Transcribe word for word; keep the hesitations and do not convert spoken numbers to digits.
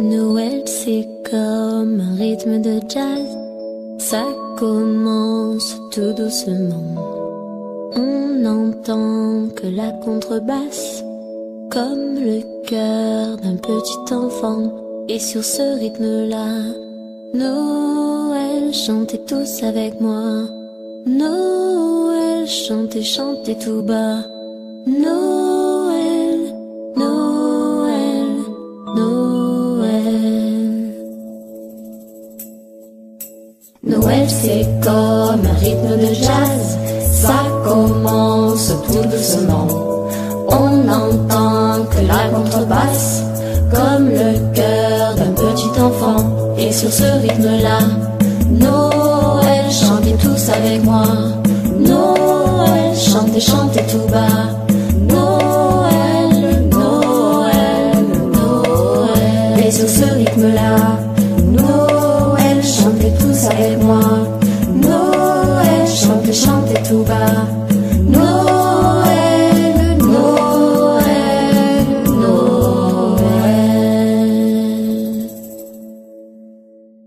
Noël, c'est comme un rythme de jazz. Ça commence tout doucement. On n'entend que la contrebasse, comme le cœur d'un petit enfant. Et sur ce rythme-là, Noël, chantez tous avec moi. Noël, chantez, chantez tout bas. Noël, Noël, Noël. Noël, c'est comme un rythme de jazz. Ça commence tout doucement. On n'entend que la contrebasse, comme le cœur d'un petit enfant. Et sur ce rythme-là, Noël, chantez tous avec moi. Noël, chantez, chantez tout bas. Noël, Noël, Noël. Et sur ce rythme-là, Noël, chantez tous avec moi. Noël, chantez, chantez tout bas.